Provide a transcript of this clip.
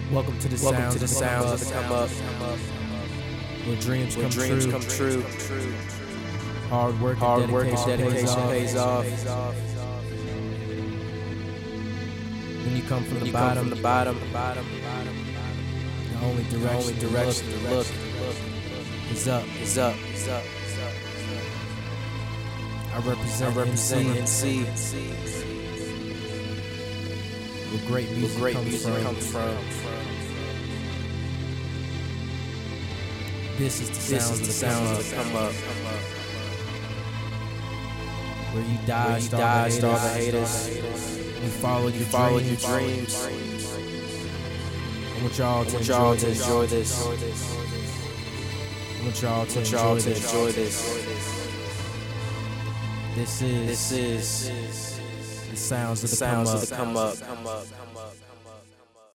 Welcome to the sounds of the come up. Where dreams come true. Hard work and dedication pays off. When you come from the bottom, the only direction to look is up. I represent NC. Where great music comes from. This is the sounds of the come up. Where you die, starve the haters. You follow your dreams. I want y'all to enjoy this. I want y'all to enjoy this. This is the sounds of the come up.